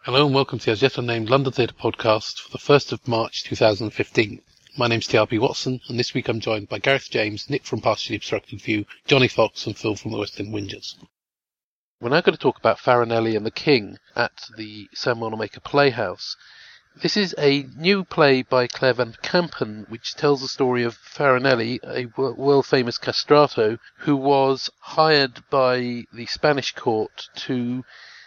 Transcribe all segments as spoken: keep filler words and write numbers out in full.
Hello and welcome to the As Yet Unnamed London Theatre podcast for the first of March two thousand fifteen. My name's T R P Watson, and this week I'm joined by Gareth James, Nick from Partially Obstructed View, Johnny Fox and Phil from the West End Whingers. We're now going to talk about Farinelli and the King at the Sam Wanamaker Playhouse. This is a new play by Claire Van Kampen, which tells the story of Farinelli, a world-famous castrato, who was hired by the Spanish court to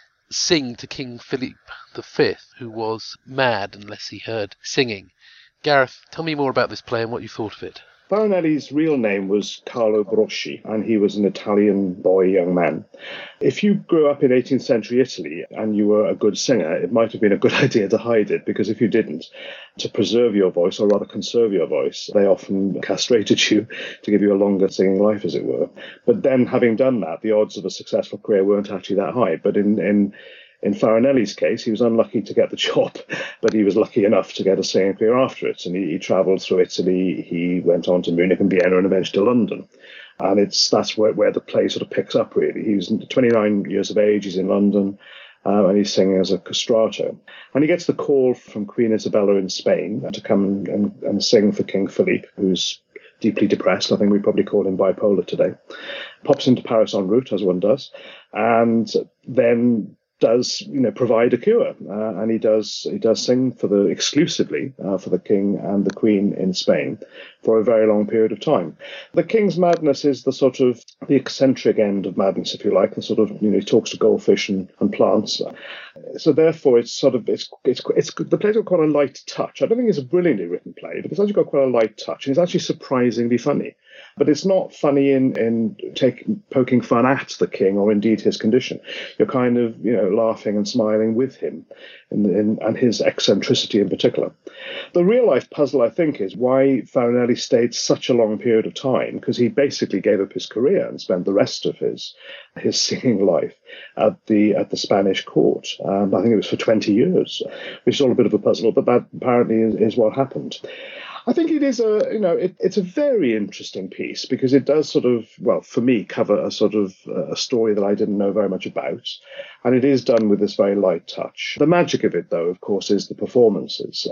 sing to King Philip the Fifth, who was mad unless he heard singing. Gareth, tell me more about this play and what you thought of it. Farinelli's real name was Carlo Broschi, and he was an Italian boy, young man. If you grew up in eighteenth century Italy and you were a good singer, it might have been a good idea to hide it, because if you didn't, to preserve your voice, or rather conserve your voice, they often castrated you to give you a longer singing life, as it were. But then, having done that, the odds of a successful career weren't actually that high. But in, in In Farinelli's case, he was unlucky to get the job, but he was lucky enough to get a singing career after it. And he, he travelled through Italy. He went on to Munich and Vienna and eventually to London. And it's that's where, where the play sort of picks up, really. He's twenty-nine years of age. He's in London, uh, and he's singing as a castrato. And he gets the call from Queen Isabella in Spain to come and, and, and sing for King Philippe, who's deeply depressed. I think we probably call him bipolar today. Pops into Paris en route, as one does, and then does you know provide a cure, uh, and he does he does sing for the exclusively uh, for the king and the queen in Spain for a very long period of time. The king's madness is the sort of the eccentric end of madness, if you like. The sort of you know he talks to goldfish and, and plants. So therefore, it's sort of it's it's it's the play's got quite a light touch. I don't think it's a brilliantly written play, but it's actually got quite a light touch, and it's actually surprisingly funny. But it's not funny in, in taking, poking fun at the king or indeed his condition. You're kind of, you know, laughing and smiling with him in, in, and his eccentricity in particular. The real life puzzle, I think, is why Farinelli stayed such a long period of time, because he basically gave up his career and spent the rest of his his singing life at the at the Spanish court. Um, I think it was for twenty years, which is all a bit of a puzzle, but that apparently is, is what happened. I think it is a, you know, it, it's a very interesting piece, because it does sort of, well, for me, cover a sort of uh, a story that I didn't know very much about. And it is done with this very light touch. The magic of it, though, of course, is the performances.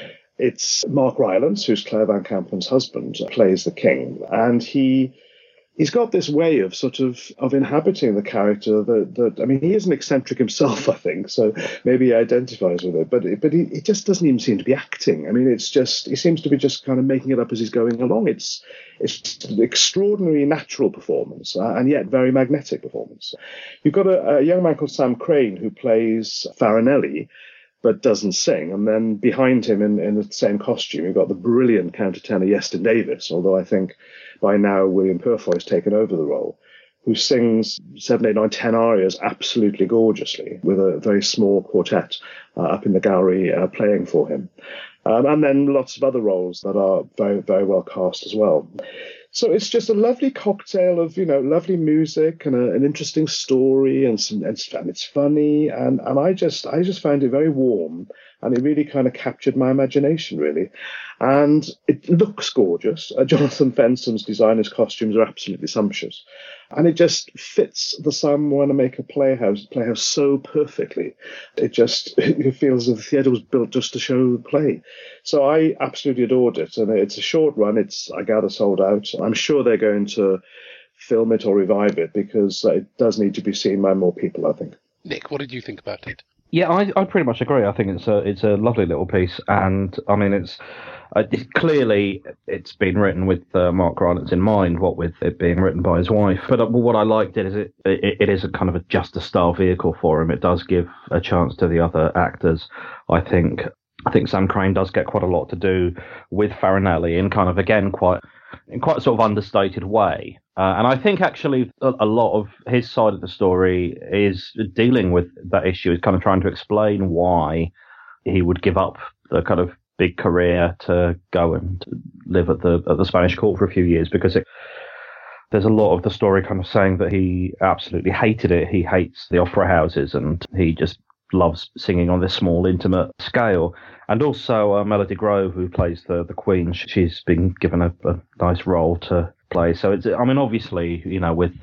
It's Mark Rylance, who's Claire Van Kampen's husband, plays the king. And he... He's got this way of sort of of inhabiting the character that, that I mean, he is an eccentric himself, I think, so maybe he identifies with it, but but he, he just doesn't even seem to be acting. I mean, it's just, he seems to be just kind of making it up as he's going along. It's it's an extraordinary natural performance, uh, and yet very magnetic performance. You've got a, a young man called Sam Crane who plays Farinelli, but doesn't sing. And then behind him in, in the same costume, you've got the brilliant countertenor Iestyn Davis, although I think by now William Purfoy's taken over the role, who sings seven, eight, nine, ten arias absolutely gorgeously with a very small quartet uh, up in the gallery uh, playing for him. Um, and then lots of other roles that are very, very well cast as well. So it's just a lovely cocktail of, you know, lovely music and a, an interesting story, and, some, and it's funny, and, and I just I just found it very warm, and it really kind of captured my imagination, really. And it looks gorgeous. Uh, Jonathan Fensom's designer's costumes are absolutely sumptuous, and it just fits the Sam Wanamaker Playhouse playhouse so perfectly. It just it feels as if the theatre was built just to show the play. So I absolutely adored it, and it's a short run. It's, I gather, sold out. I'm sure they're going to film it or revive it, because it does need to be seen by more people, I think. Nick, what did you think about it? Yeah, I, I pretty much agree. I think it's a it's a lovely little piece, and I mean it's, uh, it's clearly it's been written with uh, Mark Rylance in mind, what with it being written by his wife. But uh, what I liked it is it, it it is a kind of a just a style vehicle for him. It does give a chance to the other actors. I think I think Sam Crane does get quite a lot to do with Farinelli in kind of again quite in quite a sort of understated way. Uh, and I think actually a, a lot of his side of the story is dealing with that issue, is kind of trying to explain why he would give up the kind of big career to go and live at the at the Spanish court for a few years, because it, there's a lot of the story kind of saying that he absolutely hated it. He hates the opera houses, and he just loves singing on this small, intimate scale. And also uh, Melody Grove, who plays the, the Queen, she's been given a, a nice role to play. So it's, I mean, obviously, you know, with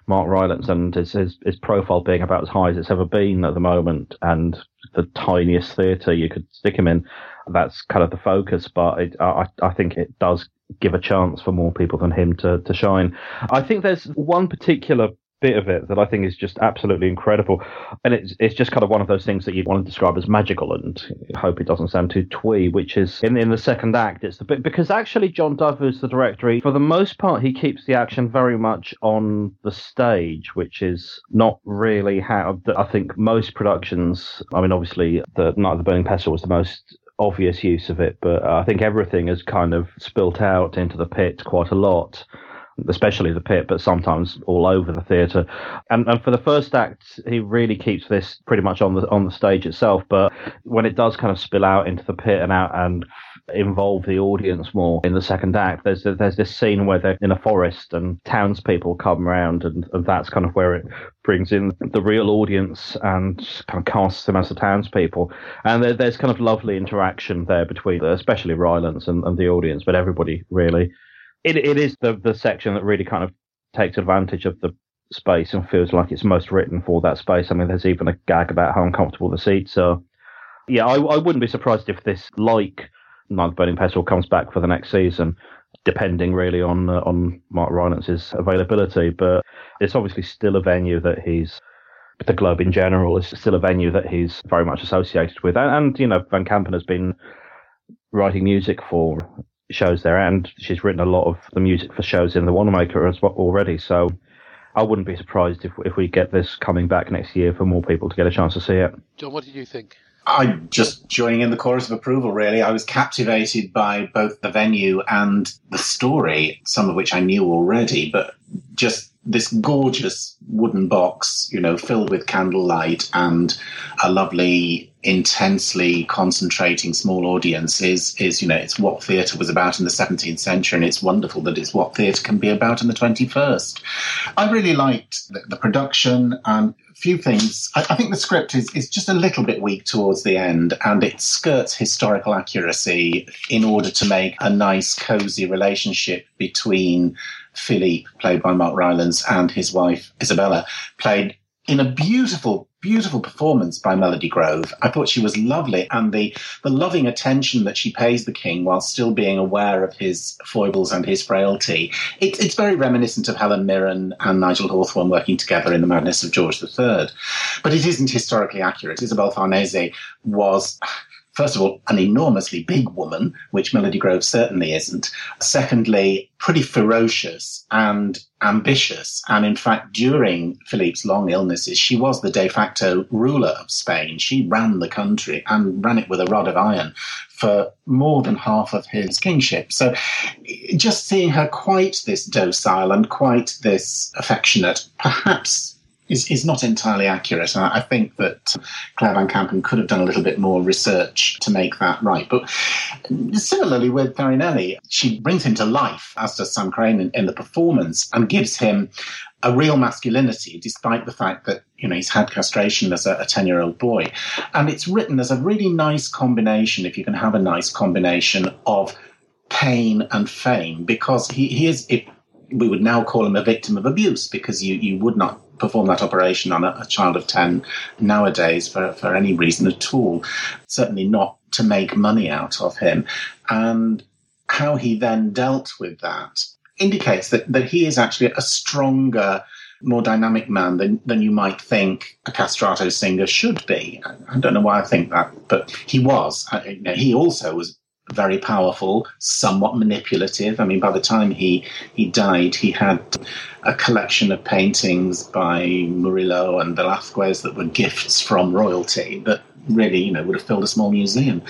Mark Rylance and his, his his profile being about as high as it's ever been at the moment, and the tiniest theatre you could stick him in, that's kind of the focus. But it, I, I think it does give a chance for more people than him to, to shine. I think there's one particular bit of it that I think is just absolutely incredible, and it's it's just kind of one of those things that you want to describe as magical, and I hope it doesn't sound too twee, which is in in the second act. It's the bit because actually John Dove, who's the director, he, for the most part he keeps the action very much on the stage, which is not really how I think most productions. I mean, obviously the Night of the Burning Pestle was the most obvious use of it, but I think everything has kind of spilt out into the pit quite a lot, especially the pit, but sometimes all over the theatre. And, and for the first act, he really keeps this pretty much on the on the stage itself. But when it does kind of spill out into the pit and out and involve the audience more in the second act, there's there's this scene where they're in a forest and townspeople come around, and, and that's kind of where it brings in the real audience and kind of casts them as the townspeople. And there, there's kind of lovely interaction there between, especially Rylance and, and the audience, but everybody really. It it is the, the section that really kind of takes advantage of the space and feels like it's most written for that space. I mean, there's even a gag about how uncomfortable the seats are. Yeah, I, I wouldn't be surprised if this, like Night of the Burning Pestle, comes back for the next season, depending really on uh, on Mark Rylance's availability. But it's obviously still a venue that he's, the Globe in general is still a venue that he's very much associated with. And, and you know, Van Kampen has been writing music for shows there, and she's written a lot of the music for shows in the Wanamaker as well already, so I wouldn't be surprised if if we get this coming back next year for more people to get a chance to see it. John, what did you think? I'm just joining in the chorus of approval, really. I was captivated by both the venue and the story, some of which I knew already, but just this gorgeous wooden box, you know, filled with candlelight and a lovely, intensely concentrating small audience is, is, you know, it's what theatre was about in the seventeenth century, and it's wonderful that it's what theatre can be about in the twenty-first. I really liked the, the production and a few things. I, I think the script is, is just a little bit weak towards the end, and it skirts historical accuracy in order to make a nice, cosy relationship between Philippe, played by Mark Rylance, and his wife, Isabella, played in a beautiful, beautiful performance by Melody Grove. I thought she was lovely, and the, the loving attention that she pays the king while still being aware of his foibles and his frailty. It, it's very reminiscent of Helen Mirren and Nigel Hawthorne working together in The Madness of George the Third. But it isn't historically accurate. Isabel Farnese was, first of all, an enormously big woman, which Melody Grove certainly isn't. Secondly, pretty ferocious and ambitious. And in fact, during Philippe's long illnesses, she was the de facto ruler of Spain. She ran the country and ran it with a rod of iron for more than half of his kingship. So just seeing her quite this docile and quite this affectionate, perhaps Is, is not entirely accurate. And I think that Claire Van Kampen could have done a little bit more research to make that right. But similarly with Farinelli, she brings him to life, as does Sam Crane in, in the performance, and gives him a real masculinity, despite the fact that, you know, he's had castration as a, a ten-year-old boy. And it's written as a really nice combination, if you can have a nice combination, of pain and fame, because he, he is, it, we would now call him a victim of abuse, because you, you would not perform that operation on a, a child of ten nowadays for, for any reason at all, certainly not to make money out of him. And how he then dealt with that indicates that, that he is actually a stronger, more dynamic man than, than you might think a castrato singer should be. I, I don't know why I think that, but he was. I, you know, he also was very powerful, somewhat manipulative. I mean, by the time he, he died, he had a collection of paintings by Murillo and Velázquez that were gifts from royalty that really, you know, would have filled a small museum.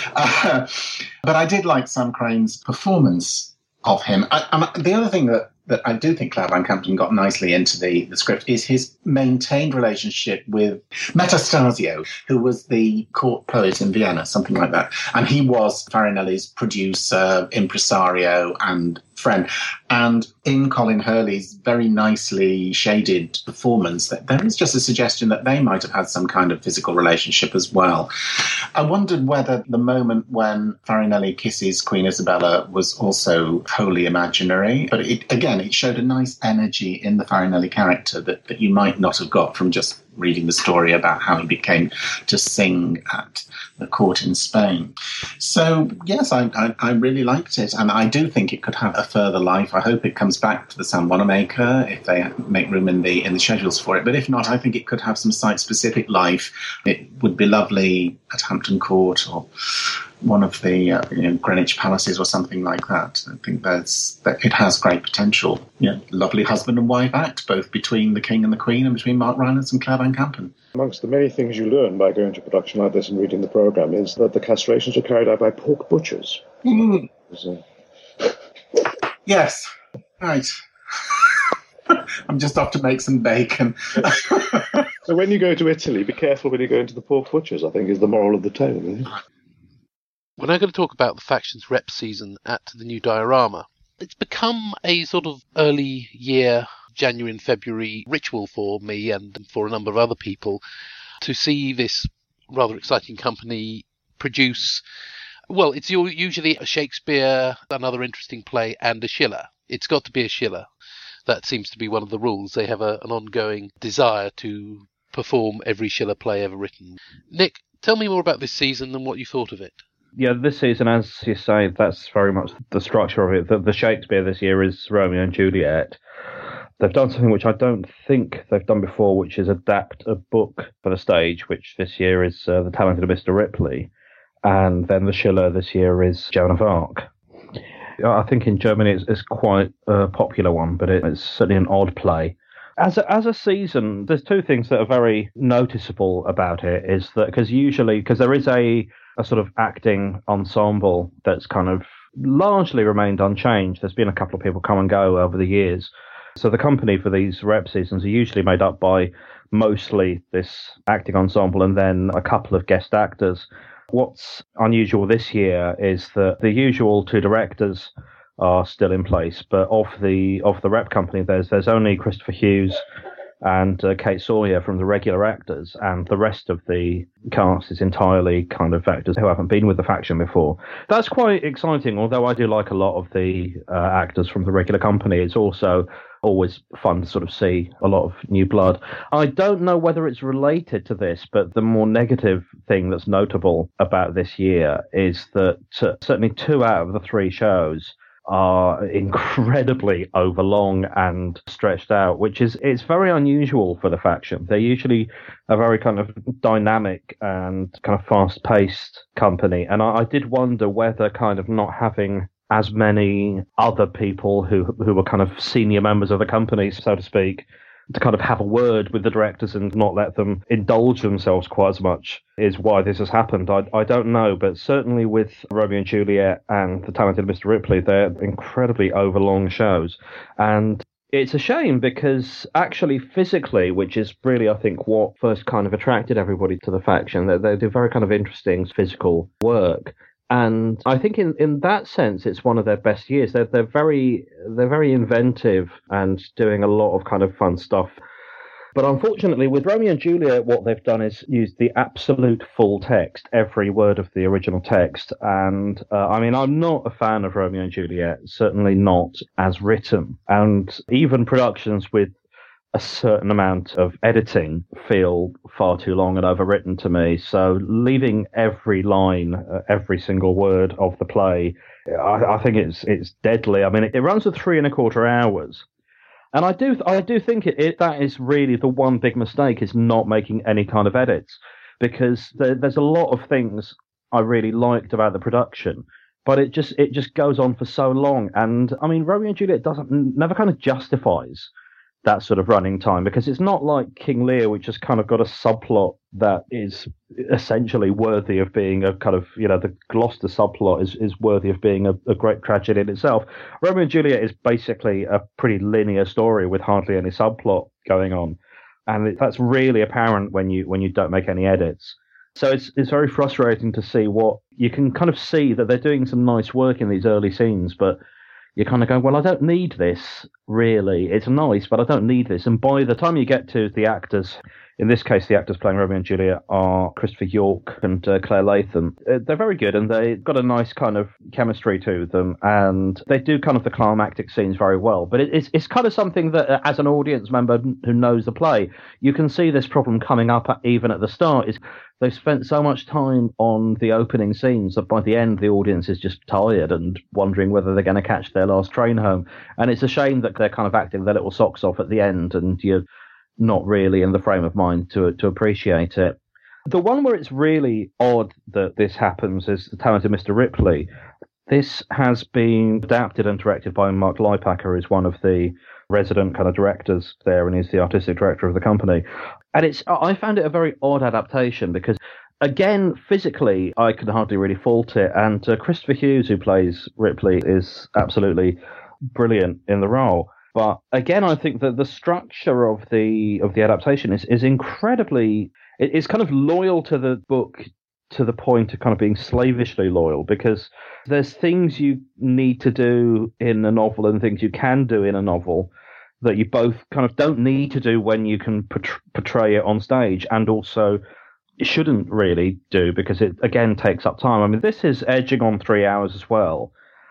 Uh, but I did like Sam Crane's performance of him. I, and the other thing that that I do think Claire Van Kampen got nicely into the, the script is his maintained relationship with Metastasio, who was the court poet in Vienna, something like that. And he was Farinelli's producer, impresario, and friend. And in Colin Hurley's very nicely shaded performance, that there is just a suggestion that they might have had some kind of physical relationship as well. I wondered whether the moment when Farinelli kisses Queen Isabella was also wholly imaginary. But it, again, it showed a nice energy in the Farinelli character that, that you might not have got from just reading the story about how he became to sing at the court in Spain. So, yes, I, I, I really liked it. And I do think it could have a further life. I hope it comes back to the San Wanamaker if they make room in the in the schedules for it. But if not, I think it could have some site-specific life. It would be lovely at Hampton Court or one of the uh, you know, Greenwich Palaces or something like that. I think there's that it has great potential. Yeah, lovely husband and wife act, both between the King and the Queen and between Mark Rylance and Claire Van Kampen. Amongst the many things you learn by going to production like this and reading the programme is that the castrations are carried out by pork butchers. Mm. Yes, right. I'm just off to make some bacon. So when you go to Italy, be careful when you go into the pork butchers, I think, is the moral of the tale. Isn't it? We're now going to talk about the Factions rep season at the new diorama. It's become a sort of early year, January and February ritual for me and for a number of other people to see this rather exciting company produce, well, it's usually a Shakespeare, another interesting play, and a Schiller. It's got to be a Schiller. That seems to be one of the rules. They have a, an ongoing desire to perform every Schiller play ever written. Nick, tell me more about this season and what you thought of it. Yeah, this season, as you say, that's very much the structure of it. The, the Shakespeare this year is Romeo and Juliet. They've done something which I don't think they've done before, which is adapt a book for the stage, which this year is uh, The Talented Mister Ripley. And then the Schiller this year is Joan of Arc. I think in Germany it's, it's quite a popular one, but it, it's certainly an odd play. As a, as a season, there's two things that are very noticeable about it. Is that because usually, because there is a, a sort of acting ensemble that's kind of largely remained unchanged. There's been a couple of people come and go over the years. So the company for these rep seasons are usually made up by mostly this acting ensemble and then a couple of guest actors. What's unusual this year is that the usual two directors are still in place, but of the of the rep company, there's there's only Christopher Hughes and uh, Kate Sawyer from the regular actors, and the rest of the cast is entirely kind of actors who haven't been with the faction before. That's quite exciting, although I do like a lot of the uh, actors from the regular company. It's also always fun to sort of see a lot of new blood. I don't know whether it's related to this, but the more negative thing that's notable about this year is that uh, certainly two out of the three shows are incredibly overlong and stretched out, which is it's very unusual for the faction. They're usually a very kind of dynamic and kind of fast-paced company, and I, I did wonder whether kind of not having as many other people who who were kind of senior members of the company, so to speak, to kind of have a word with the directors and not let them indulge themselves quite as much is why this has happened. I, I don't know, but certainly with Romeo and Juliet and The Talented Mister Ripley, they're incredibly overlong shows. And it's a shame because actually physically, which is really, I think, what first kind of attracted everybody to the faction, they, they do very kind of interesting physical work. And I think in, in that sense, it's one of their best years. They're they're very they're very inventive and doing a lot of kind of fun stuff. But unfortunately, with Romeo and Juliet, what they've done is use the absolute full text, every word of the original text. And uh, I mean, I'm not a fan of Romeo and Juliet, certainly not as written. And even productions with a certain amount of editing feel far too long and overwritten to me. So leaving every line, uh, every single word of the play, I, I think it's it's deadly. I mean, it, it runs for three and a quarter hours. And I do I do think it, it that is really the one big mistake is not making any kind of edits, because there, there's a lot of things I really liked about the production, but it just it just goes on for so long. And I mean, Romeo and Juliet doesn't never kind of justifies that sort of running time, because it's not like King Lear, which has kind of got a subplot that is essentially worthy of being a kind of, you know, the Gloucester subplot is, is worthy of being a, a great tragedy in itself. Romeo and Juliet is basically a pretty linear story with hardly any subplot going on. And it, that's really apparent when you when you don't make any edits. So it's it's very frustrating to see what you can kind of see that they're doing some nice work in these early scenes, but you're kind of going, well, I don't need this, really. It's nice, but I don't need this. And by the time you get to the actors, in this case, the actors playing Romeo and Juliet are Christopher York and uh, Claire Latham. Uh, they're very good, and they've got a nice kind of chemistry to them, and they do kind of the climactic scenes very well. But it, it's it's kind of something that, uh, as an audience member who knows the play, you can see this problem coming up at, even at the start. Is they've spent so much time on the opening scenes that by the end, the audience is just tired and wondering whether they're going to catch their last train home. And it's a shame that they're kind of acting their little socks off at the end, and you're not really in the frame of mind to to appreciate it. The one where it's really odd that this happens is The Talented Mister Ripley. This has been adapted and directed by Mark Leipacker, who's one of the resident kind of directors there, and he's the artistic director of the company. And it's I found it a very odd adaptation because, again, physically, I could hardly really fault it. And uh, Christopher Hughes, who plays Ripley, is absolutely brilliant in the role. But again, I think that the structure of the of the adaptation is, is incredibly, it's kind of loyal to the book to the point of kind of being slavishly loyal, because there's things you need to do in a novel and things you can do in a novel that you both kind of don't need to do when you can portray it on stage, and also shouldn't really do because it, again, takes up time. I mean, this is edging on three hours as well.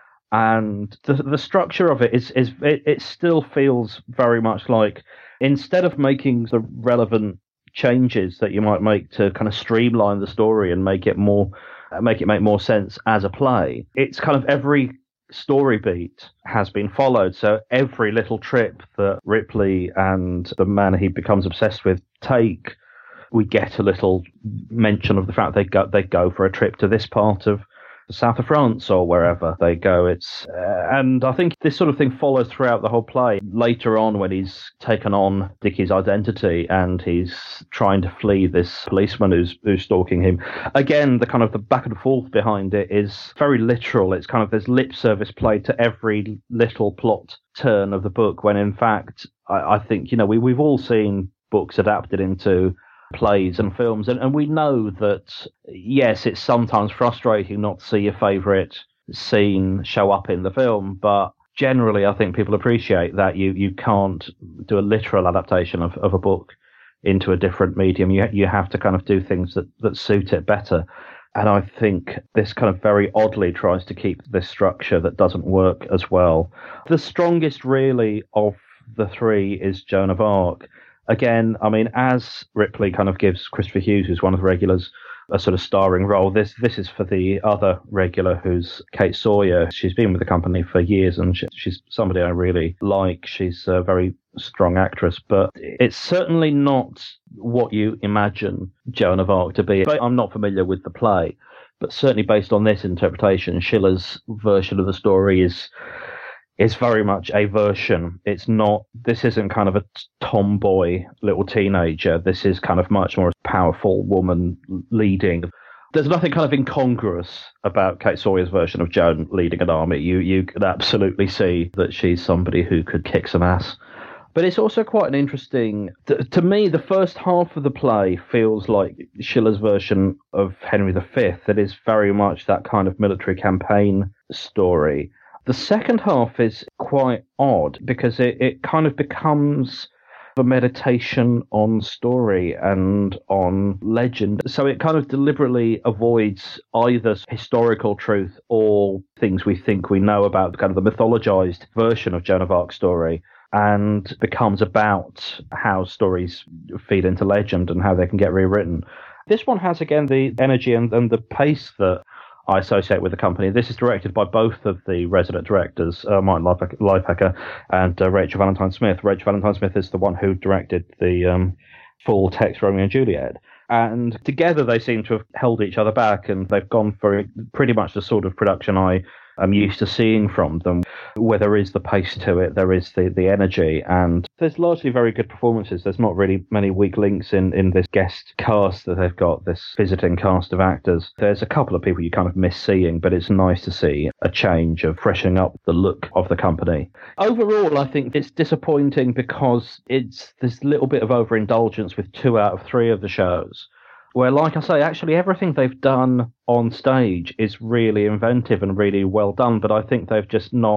And the the structure of it is is it, it still feels very much like, instead of making the relevant changes that you might make to kind of streamline the story and make it more make it make more sense as a play, it's kind of every story beat has been followed. So every little trip that Ripley and the man he becomes obsessed with take, we get a little mention of the fact they go they go for a trip to this part of the south of France or wherever they go. It's uh, and I think this sort of thing follows throughout the whole play. Later on, when he's taken on Dickie's identity and he's trying to flee this policeman who's who's stalking him, again, the kind of the back and forth behind it is very literal. It's kind of there's lip service played to every little plot turn of the book, when in fact, I, I think, you know, we we've all seen books adapted into plays and films, and, and we know that, yes, it's sometimes frustrating not to see your favourite scene show up in the film, but generally I think people appreciate that you, you can't do a literal adaptation of, of a book into a different medium. You you have to kind of do things that, that suit it better. And I think this kind of very oddly tries to keep this structure that doesn't work as well. The strongest, really, of the three is Joan of Arc. Again, I mean, as Ripley kind of gives Christopher Hughes, who's one of the regulars, a sort of starring role, this this is for the other regular, who's Kate Sawyer. She's been with the company for years, and she, she's somebody I really like. She's a very strong actress, but it's certainly not what you imagine Joan of Arc to be. I'm not familiar with the play, but certainly based on this interpretation, Schiller's version of the story is... It's very much a version. It's not, this isn't kind of a tomboy little teenager. This is kind of much more a powerful woman leading. There's nothing kind of incongruous about Kate Sawyer's version of Joan leading an army. You you could absolutely see that she's somebody who could kick some ass. But it's also quite an interesting, to, to me, the first half of the play feels like Schiller's version of Henry the Fifth. It is very much that kind of military campaign story. The second half is quite odd because it, it kind of becomes a meditation on story and on legend. So it kind of deliberately avoids either historical truth or things we think we know about kind of the mythologized version of Joan of Arc's story, and becomes about how stories feed into legend and how they can get rewritten. This one has, again, the energy and, and the pace that I associate with the company. This is directed by both of the resident directors, uh, Mike Leipacker and uh, Rachel Valentine-Smith. Rachel Valentine-Smith is the one who directed the um, full text Romeo and Juliet. And together they seem to have held each other back, and they've gone for pretty much the sort of production I am used to seeing from them, where there is the pace to it, there is the, the energy, and there's largely very good performances. There's not really many weak links in, in this guest cast that they've got, this visiting cast of actors. There's a couple of people you kind of miss seeing, but it's nice to see a change of freshening up the look of the company. Overall, I think it's disappointing because it's this little bit of overindulgence with two out of three of the shows, where, like I say, actually everything they've done on stage is really inventive and really well done, but I think they've just not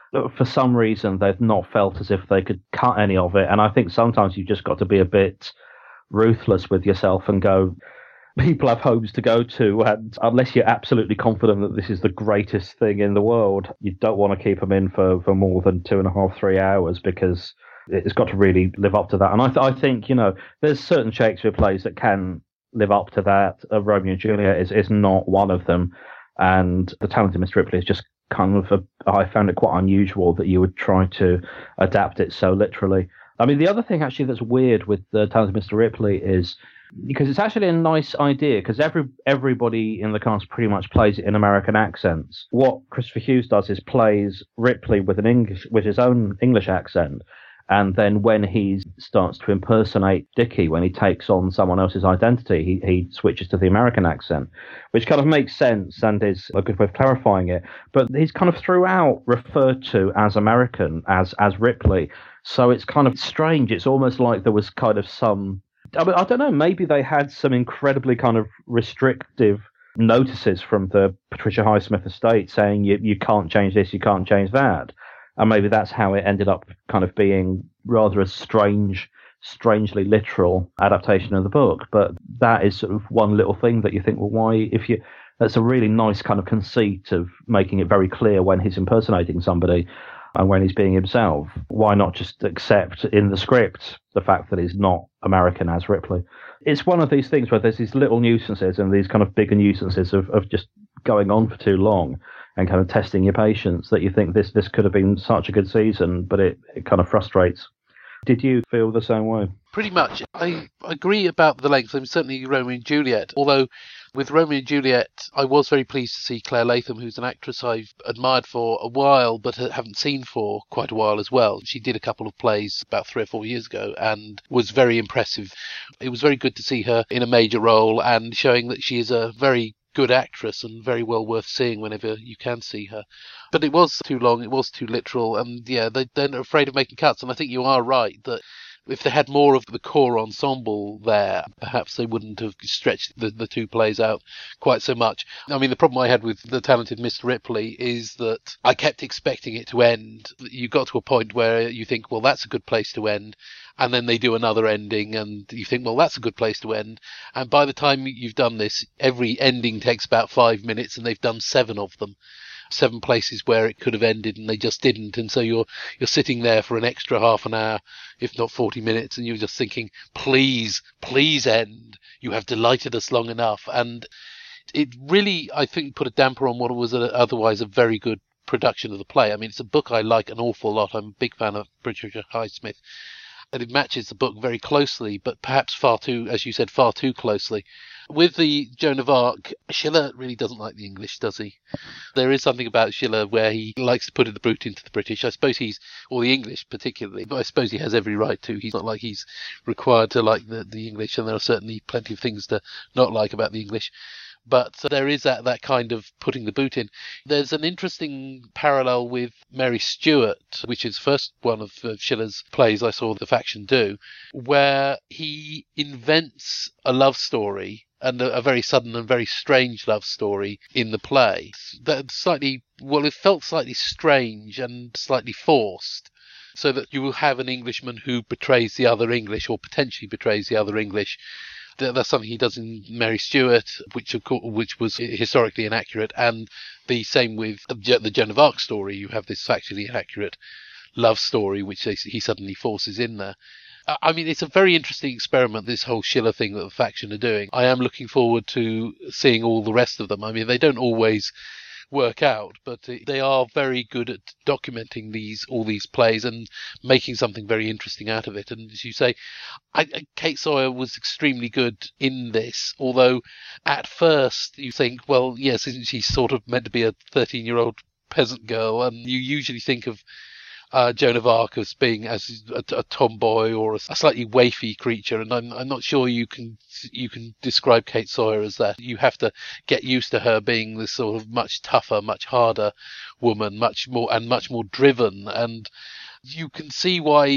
for some reason, they've not felt as if they could cut any of it. And I think sometimes you've just got to be a bit ruthless with yourself and go, people have homes to go to, and unless you're absolutely confident that this is the greatest thing in the world, you don't want to keep them in for, for more than two and a half, three hours, because it's got to really live up to that. And I, th- I think, you know, there's certain Shakespeare plays that can live up to that. Uh, Romeo and Juliet is, is not one of them. And The Talented Mister Ripley is just kind of, a, I found it quite unusual that you would try to adapt it so literally. I mean, the other thing actually that's weird with The Talented Mister Ripley is, because it's actually a nice idea, because every everybody in the cast pretty much plays it in American accents. What Christopher Hughes does is plays Ripley with an English, with his own English accent, and then when he starts to impersonate Dickie, when he takes on someone else's identity, he, he switches to the American accent, which kind of makes sense and is a good way of clarifying it. But he's kind of throughout referred to as American, as as Ripley. So it's kind of strange. It's almost like there was kind of some... I mean, I don't know, maybe they had some incredibly kind of restrictive notices from the Patricia Highsmith estate saying you, you can't change this, you can't change that. And maybe that's how it ended up kind of being rather a strange, strangely literal adaptation of the book. But that is sort of one little thing that you think, well, why, if you, that's a really nice kind of conceit of making it very clear when he's impersonating somebody and when he's being himself. Why not just accept in the script the fact that he's not American as Ripley? It's one of these things where there's these little nuisances and these kind of bigger nuisances of, of just going on for too long and kind of testing your patience that you think this this could have been such a good season, but it, it kind of frustrates. Did you feel the same way? Pretty much. I agree about the length. I'm certainly Romeo and Juliet, although with Romeo and Juliet, I was very pleased to see Claire Latham, who's an actress I've admired for a while, but haven't seen for quite a while as well. She did a couple of plays about three or four years ago and was very impressive. It was very good to see her in a major role and showing that she is a very good actress and very well worth seeing whenever you can see her. But it was too long, it was too literal, and yeah, they, they're afraid of making cuts. And I think you are right that if they had more of the core ensemble there, perhaps they wouldn't have stretched the, the two plays out quite so much. I mean, the problem I had with The Talented Mister Ripley is that I kept expecting it to end. You got to a point where you think, well, that's a good place to end. And then they do another ending and you think, well, that's a good place to end. And by the time you've done this, every ending takes about five minutes and they've done seven of them. Seven places where it could have ended and they just didn't. And so you're you're sitting there for an extra half an hour, if not forty minutes, and you're just thinking, please, please end. You have delighted us long enough. And it really, I think, put a damper on what was a, otherwise a very good production of the play. I mean, it's a book I like an awful lot. I'm a big fan of Patricia Highsmith. And it matches the book very closely, but perhaps far too, as you said, far too closely. With the Joan of Arc, Schiller really doesn't like the English, does he? There is something about Schiller where he likes to put the brute into the British. I suppose he's, or the English particularly, but I suppose he has every right to. He's not like he's required to like the, the English, and there are certainly plenty of things to not like about the English. But there is that, that kind of putting the boot in. There's an interesting parallel with Mary Stuart, which is the first one of uh, Schiller's plays I saw The Faction do, where he invents a love story, and a, a very sudden and very strange love story in the play. That slightly, well, it felt slightly strange and slightly forced. So that you will have an Englishman who betrays the other English, or potentially betrays the other English. That's something he does in Mary Stuart, which of course, which was historically inaccurate, and the same with the Joan of Arc story. You have this factually inaccurate love story, which he suddenly forces in there. I mean, it's a very interesting experiment, this whole Schiller thing that the Faction are doing. I am looking forward to seeing all the rest of them. I mean, they don't always work out, but they are very good at documenting these all these plays and making something very interesting out of it. And as you say, I, I, Kate Sawyer was extremely good in this, although at first you think, well, yes, isn't she sort of meant to be a thirteen-year-old peasant girl? And you usually think of Uh, Joan of Arc as being as a, a tomboy or a, a slightly waify creature, and I'm, I'm not sure you can you can describe Kate Sawyer as that. You have to get used to her being this sort of much tougher, much harder woman, much more and much more driven, and you can see why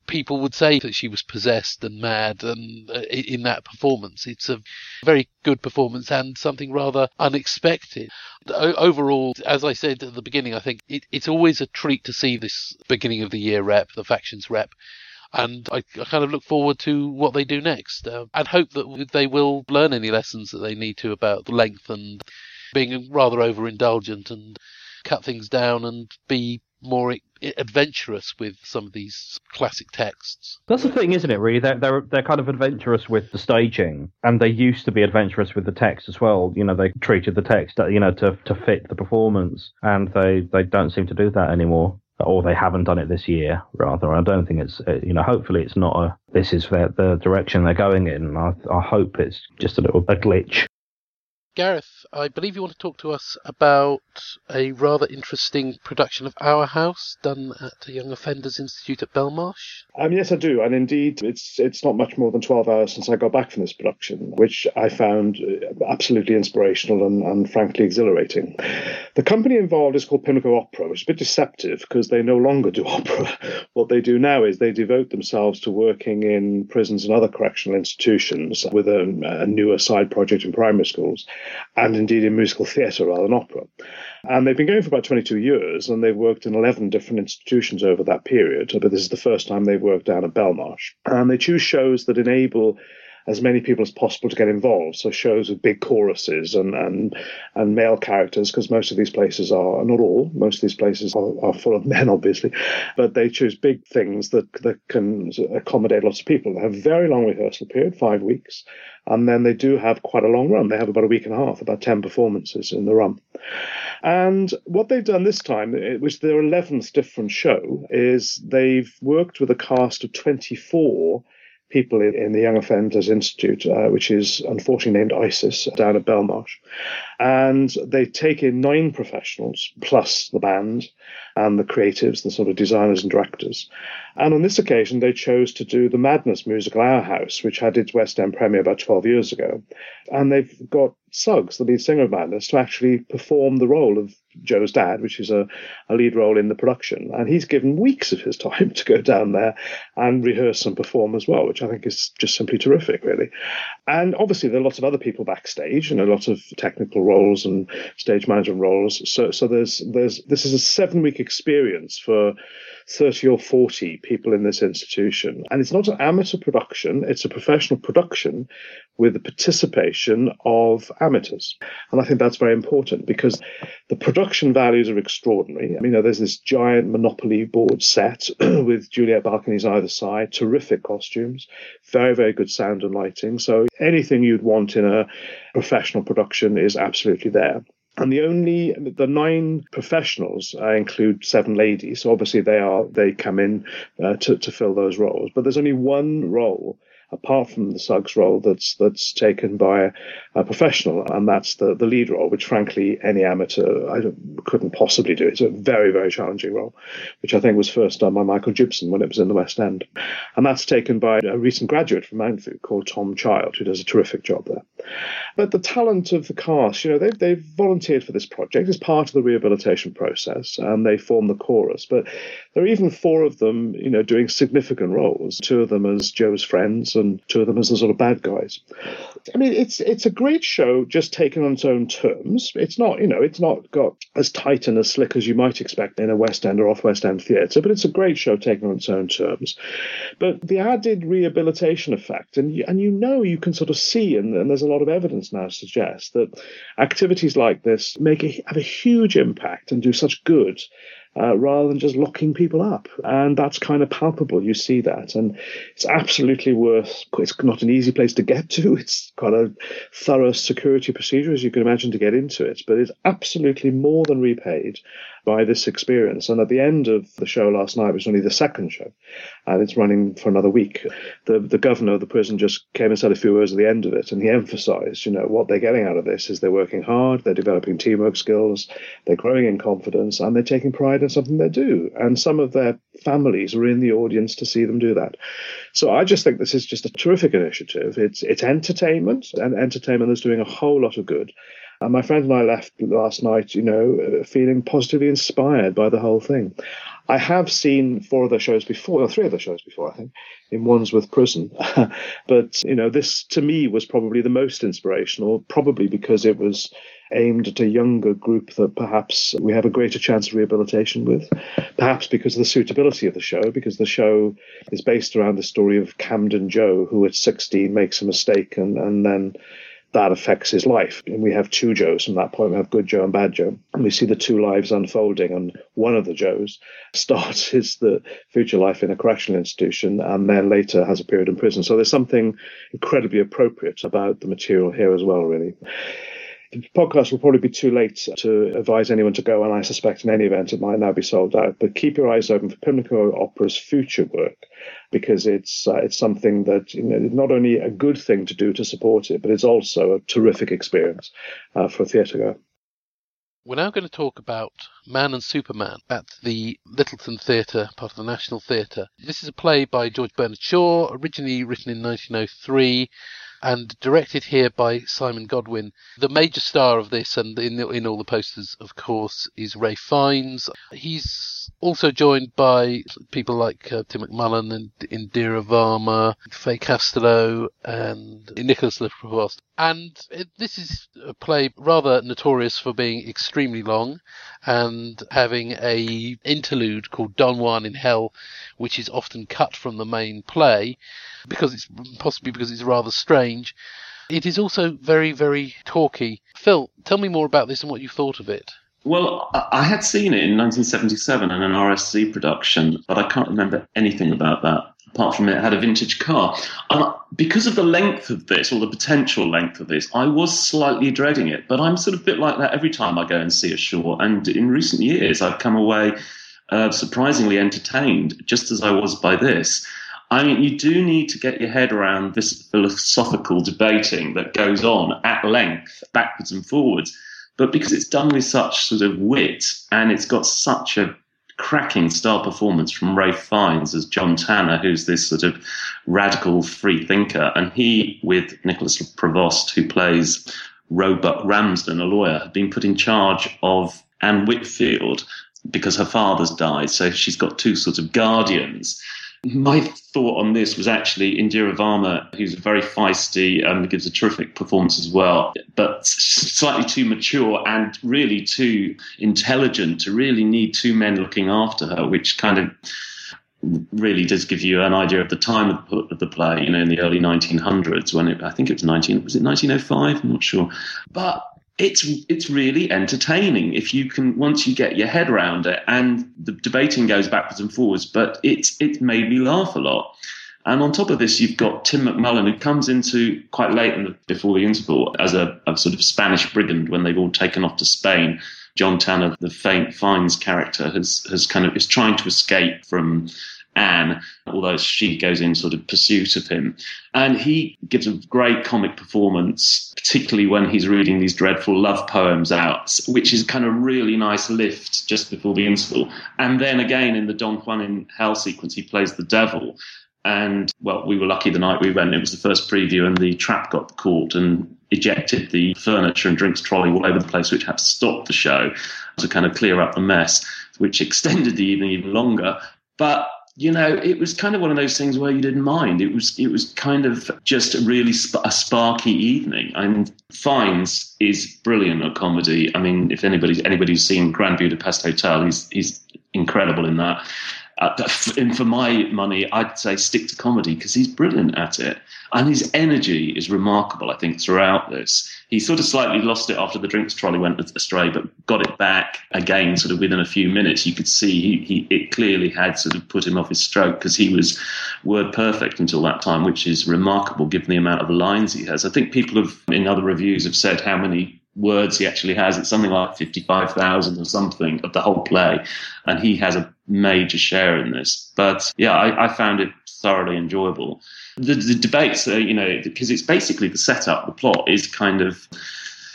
people would say that she was possessed and mad and uh, in that performance. It's a very good performance and something rather unexpected. O- overall, as I said at the beginning, I think it, it's always a treat to see this beginning of the year rep, the factions rep. And I, I kind of look forward to what they do next uh, and hope that they will learn any lessons that they need to about the length and being rather overindulgent and cut things down and be more adventurous with some of these classic texts. That's the thing, isn't it, really? They're, they're, they're kind of adventurous with the staging, and they used to be adventurous with the text as well. You know, they treated the text, you know, to, to fit the performance, and they, they don't seem to do that anymore. Or they haven't done it this year, rather. I don't think it's, you know, hopefully it's not a, this is the, the direction they're going in. I, I hope it's just a little a glitch. Gareth, I believe you want to talk to us about a rather interesting production of Our House done at the Young Offenders Institute at Belmarsh. Um, yes, I do. And indeed, it's it's not much more than twelve hours since I got back from this production, which I found absolutely inspirational and, and frankly exhilarating. The company involved is called Pimlico Opera, which is a bit deceptive because they no longer do opera. What they do now is they devote themselves to working in prisons and other correctional institutions with a, a newer side project in primary schools, and indeed in musical theatre rather than opera. And they've been going for about twenty-two years, and they've worked in eleven different institutions over that period, but this is the first time they've worked down at Belmarsh. And they choose shows that enable as many people as possible to get involved, so shows with big choruses and and, and male characters, because most of these places are, not all, most of these places are, are full of men, obviously, but they choose big things that, that can accommodate lots of people. They have a very long rehearsal period, five weeks, and then they do have quite a long run. They have about a week and a half, about ten performances in the run. And what they've done this time, which is their eleventh different show, is they've worked with a cast of twenty-four people in, in the Young Offenders Institute, uh, which is unfortunately named ISIS, down at Belmarsh. And they take in nine professionals, plus the band and the creatives, the sort of designers and directors. And on this occasion, they chose to do the Madness musical Our House, which had its West End premiere about twelve years ago. And they've got Suggs, the lead singer of Madness, to actually perform the role of Joe's dad, which is a, a lead role in the production. And he's given weeks of his time to go down there and rehearse and perform as well, which I think is just simply terrific, really. And obviously there are lots of other people backstage and a lot of technical roles and stage management roles. So so there's there's this is a seven-week experience for thirty or forty people in this institution. And it's not an amateur production, it's a professional production with the participation of amateurs. And I think that's very important because the production values are extraordinary. I mean, you know, there's this giant Monopoly board set with Juliet balconies either side, terrific costumes, very, very good sound and lighting. So anything you'd want in a professional production is absolutely there. And the only, the nine professionals uh, include seven ladies. So obviously they are, they come in uh, to, to fill those roles. But there's only one role, apart from the Suggs role, that's that's taken by a, a professional, and that's the, the lead role, which frankly any amateur I don't, couldn't possibly do. It's a very, very challenging role, which I think was first done by Michael Gibson when it was in the West End. And that's taken by a recent graduate from Mountford called Tom Child, who does a terrific job there. But the talent of the cast, you know, they've, they've volunteered for this project as part of the rehabilitation process, and they form the chorus. But there are even four of them, you know, doing significant roles, two of them as Joe's friends, and two of them as the sort of bad guys. I mean, it's it's a great show just taken on its own terms. It's not, you know, it's not got as tight and as slick as you might expect in a West End or off West End theatre, but it's a great show taken on its own terms. But the added rehabilitation effect, and you, and you know, you can sort of see, and, and there's a lot of evidence now to suggest that activities like this make a, have a huge impact and do such good, Uh, rather than just locking people up. And that's kind of palpable. You see that. And it's absolutely worth, it's not an easy place to get to. It's quite a thorough security procedure, as you can imagine, to get into it. But it's absolutely more than repaid by this experience. And at the end of the show last night, it was only the second show, and it's running for another week. The the governor of the prison just came and said a few words at the end of it, and he emphasised, you know, what they're getting out of this is they're working hard, they're developing teamwork skills, they're growing in confidence, and they're taking pride in something they do. And some of their families were in the audience to see them do that. So I just think this is just a terrific initiative. It's it's entertainment, and entertainment is doing a whole lot of good. And my friend and I left last night, you know, feeling positively inspired by the whole thing. I have seen four of the shows before, or three of the shows before, I think, in Wandsworth Prison. But, you know, this to me was probably the most inspirational, probably because it was aimed at a younger group that perhaps we have a greater chance of rehabilitation with, perhaps because of the suitability of the show, because the show is based around the story of Camden Joe, who at sixteen makes a mistake and, and then that affects his life. And we have two Joes from that point. We have Good Joe and Bad Joe. And we see the two lives unfolding. And one of the Joes starts his the future life in a correctional institution and then later has a period in prison. So there's something incredibly appropriate about the material here as well, really. The podcast will probably be too late to advise anyone to go, and I suspect in any event it might now be sold out. But keep your eyes open for Pimlico Opera's future work, because it's uh, it's something that, you know, not only a good thing to do to support it, but it's also a terrific experience uh, for a theatre goer. We're now going to talk about Man and Superman at the Littleton Theatre, part of the National Theatre. This is a play by George Bernard Shaw, originally written in nineteen oh three. And directed here by Simon Godwin. The major star of this, and in, in all the posters, of course, is Ralph Fiennes. He's also joined by people like uh, Tim McMullen and Indira Varma, Faye Castello, and Nicholas Le Provost. And it, this is a play rather notorious for being extremely long and having a interlude called Don Juan in Hell, which is often cut from the main play, because it's possibly because it's rather strange. It is also very, very talky. Phil, tell me more about this and what you thought of it. Well, I had seen it in nineteen seventy-seven in an R S C production, but I can't remember anything about that, apart from it had a vintage car. And because of the length of this, or the potential length of this, I was slightly dreading it. But I'm sort of a bit like that every time I go and see a Shaw. And in recent years, I've come away uh, surprisingly entertained, just as I was by this. I mean, you do need to get your head around this philosophical debating that goes on at length, backwards and forwards. But because it's done with such sort of wit, and it's got such a cracking star performance from Ralph Fiennes as John Tanner, who's this sort of radical free thinker, and he, with Nicholas Provost, who plays Roebuck Ramsden, a lawyer, have been put in charge of Anne Whitfield because her father's died. So she's got two sort of guardians. My thought on this was actually Indira Varma, who's very feisty and gives a terrific performance as well, but slightly too mature and really too intelligent to really need two men looking after her, which kind of really does give you an idea of the time of the play, you know, in the early nineteen hundreds, when it, I think it was nineteen, was it nineteen oh five? I'm not sure. But It's it's really entertaining if you can, once you get your head around it, and the debating goes backwards and forwards, but it's it made me laugh a lot. And on top of this, you've got Tim McMullen, who comes into quite late in the, before the interval as a, a sort of Spanish brigand when they've all taken off to Spain. John Tanner, the faint Fiennes character, has has kind of is trying to escape from Anne, although she goes in sort of pursuit of him. And he gives a great comic performance, particularly when he's reading these dreadful love poems out, which is kind of really nice lift just before the interval. And then again in the Don Juan in Hell sequence, he plays the devil. And, well, we were lucky the night we went. It was the first preview, and the trap got caught and ejected the furniture and drinks trolley all over the place, which had to stop the show to kind of clear up the mess, which extended the evening even longer. But you know, it was kind of one of those things where you didn't mind. It was it was kind of just a really sp- a sparky evening. I mean, Fiennes is brilliant at comedy. I mean, if anybody's anybody's seen Grand Budapest Hotel, he's he's incredible in that. Uh, and for my money, I'd say stick to comedy because he's brilliant at it. And his energy is remarkable, I think, throughout this. He sort of slightly lost it after the drinks trolley went astray, but got it back again sort of within a few minutes. You could see he, he it clearly had sort of put him off his stroke because he was word perfect until that time, which is remarkable given the amount of lines he has. I think people have, in other reviews, have said how many words he actually has. It's something like fifty-five thousand or something of the whole play, and he has a major share in this. But yeah, I, I found it thoroughly enjoyable. The, the debates, uh, you know, because it's basically the setup, the plot is kind of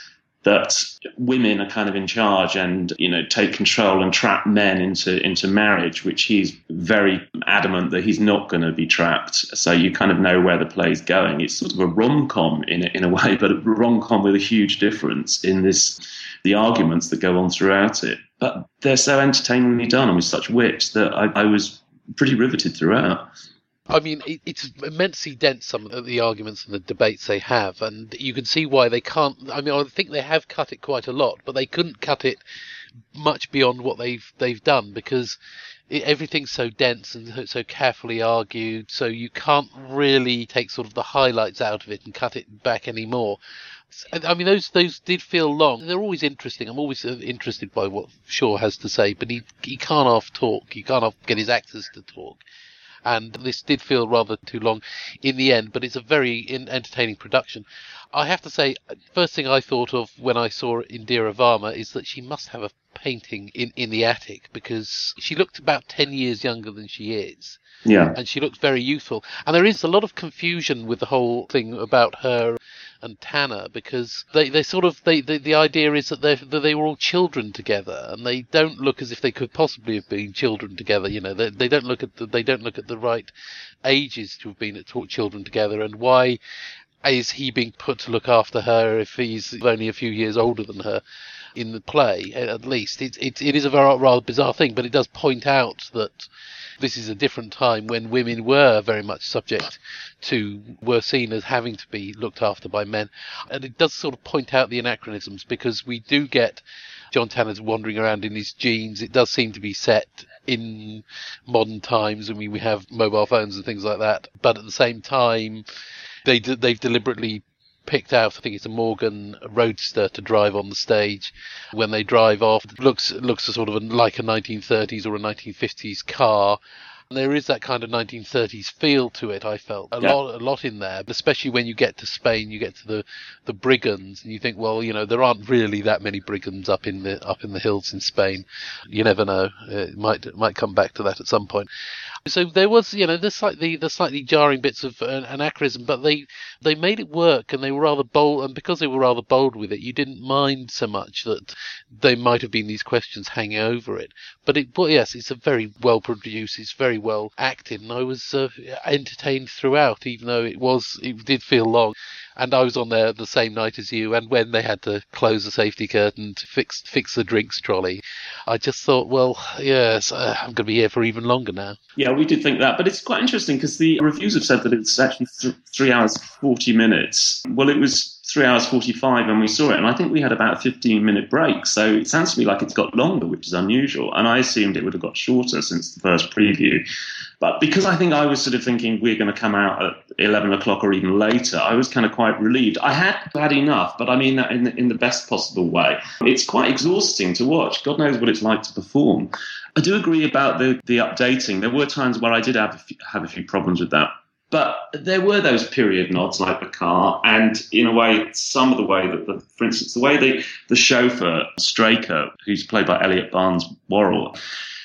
that women are kind of in charge and, you know, take control and trap men into, into marriage, which he's very adamant that he's not going to be trapped. So you kind of know where the play's going. It's sort of a rom-com in, in a way, but a rom-com with a huge difference in this, the arguments that go on throughout it. But they're so entertainingly done and with such wit that I, I was pretty riveted throughout. I mean, it, it's immensely dense, some of the arguments and the debates they have, and you can see why they can't. I mean, I think they have cut it quite a lot, but they couldn't cut it much beyond what they've they've done, because it, everything's so dense and so carefully argued, so you can't really take sort of the highlights out of it and cut it back anymore. I mean, those those did feel long. They're always interesting. I'm always interested by what Shaw has to say, but he he can't half talk. He can't half get his actors to talk. And this did feel rather too long in the end, but it's a very in- entertaining production. I have to say, first thing I thought of when I saw Indira Varma is that she must have a painting in, in the attic, because she looked about ten years younger than she is. Yeah. And she looked very youthful. And there is a lot of confusion with the whole thing about her and Tanner, because they, they sort of, they, they the idea is that they that they were all children together, and they don't look as if they could possibly have been children together. You know, they, they don't look at the, they don't look at the right ages to have been at children together. And why is he being put to look after her if he's only a few years older than her? In the play, at least, it, it, it is a very, rather bizarre thing, but it does point out that this is a different time when women were very much subject to, were seen as having to be looked after by men. And it does sort of point out the anachronisms, because we do get John Tanner's wandering around in his jeans. It does seem to be set in modern times. I mean, we have mobile phones and things like that, but at the same time, they they've deliberately picked out, I think it's a Morgan Roadster to drive on the stage. When they drive off, it looks looks a sort of a, like a nineteen thirties or a nineteen fifties car. And there is that kind of nineteen thirties feel to it, I felt. A yeah. lot a lot in there, especially when you get to Spain, you get to the, the brigands, and you think, well, you know, there aren't really that many brigands up in the up in the hills in Spain. You never know. It might it might come back to that at some point. So there was, you know, the slightly the slightly jarring bits of uh, anachronism, but they they made it work, and they were rather bold. And because they were rather bold with it, you didn't mind so much that there might have been these questions hanging over it. But it, but yes, it's a very well produced, it's very well acted, and I was uh, entertained throughout, even though it was it did feel long. And I was on there the same night as you, and when they had to close the safety curtain to fix fix the drinks trolley, I just thought, well, yes, uh, I'm going to be here for even longer now. Yeah, we did think that, but it's quite interesting because the reviews have said that it's actually th- three hours, forty minutes. Well, it was three hours, forty-five when we saw it, and I think we had about a fifteen-minute break, so it sounds to me like it's got longer, which is unusual, and I assumed it would have got shorter since the first preview. But because I think I was sort of thinking we're going to come out at eleven o'clock or even later, I was kind of quite relieved. I had had enough, but I mean that in the, in the best possible way. It's quite exhausting to watch. God knows what it's like to perform. I do agree about the, the updating. There were times where I did have a few, have a few problems with that. But there were those period nods like the car, and in a way, some of the way that, the, for instance, the way the, the chauffeur, Straker, who's played by Elliot Barnes-Worrell,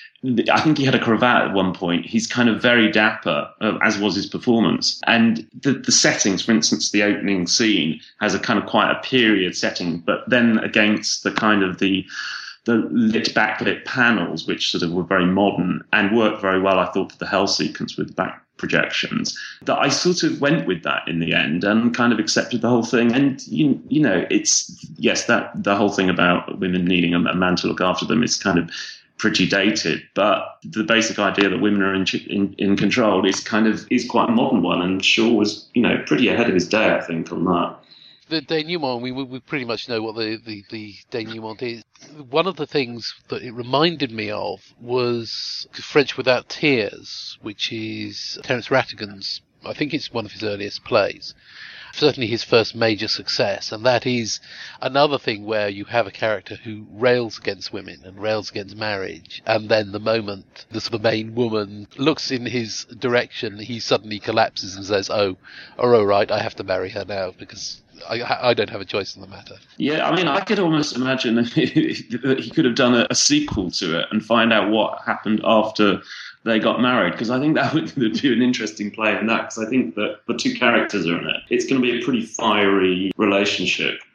I think he had a cravat at one point. He's kind of very dapper, uh, as was his performance. And the, the settings, for instance, the opening scene has a kind of quite a period setting, but then against the kind of the the lit backlit panels, which sort of were very modern and worked very well, I thought, for the hell sequence with the back projections, that I sort of went with that in the end and kind of accepted the whole thing. And, you, you know, it's, yes, that the whole thing about women needing a, a man to look after them is kind of pretty dated, but the basic idea that women are in, in in control is kind of is quite a modern one, and Shaw was, you know, pretty ahead of his day, I think, on that. The denouement, we we pretty much know what the, the, the denouement is. One of the things that it reminded me of was French Without Tears, which is Terence Rattigan's, I think it's one of his earliest plays. Certainly his first major success, and that is another thing where you have a character who rails against women and rails against marriage, and then the moment the, the main woman looks in his direction, he suddenly collapses and says, oh, oh, all right, I have to marry her now because I, I don't have a choice in the matter. Yeah, I mean, I could almost imagine that he could have done a, a sequel to it and find out what happened after they got married, because I think that would be an interesting play in that, because I think that the two characters are in it. It's going to be a pretty fiery relationship.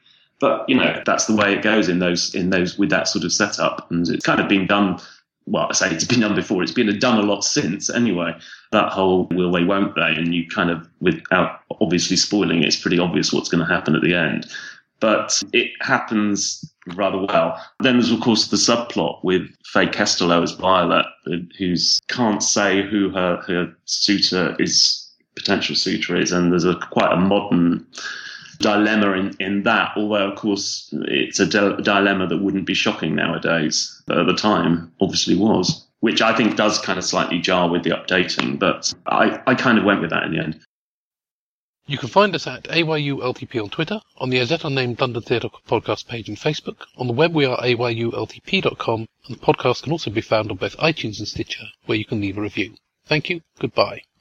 But, you know, that's the way it goes in those, in those, with that sort of setup. And it's kind of been done, well, I say it's been done before, it's been done a lot since anyway. That whole will they, won't they? And you kind of, without obviously spoiling it, it's pretty obvious what's going to happen at the end. But it happens rather well. Then there's, of course, the subplot with Faye Kesterlow as Violet, who's can't say who her, her suitor is, potential suitor is, and there's a quite a modern dilemma in, in that, although, of course, it's a di- dilemma that wouldn't be shocking nowadays, but at the time obviously was, which I think does kind of slightly jar with the updating, but I, I kind of went with that in the end. You can find us at A Y U L T P on Twitter, on the As Yet Unnamed London Theatre podcast page on Facebook. On the web we are A Y U L T P dot com, and the podcast can also be found on both iTunes and Stitcher, where you can leave a review. Thank you, goodbye.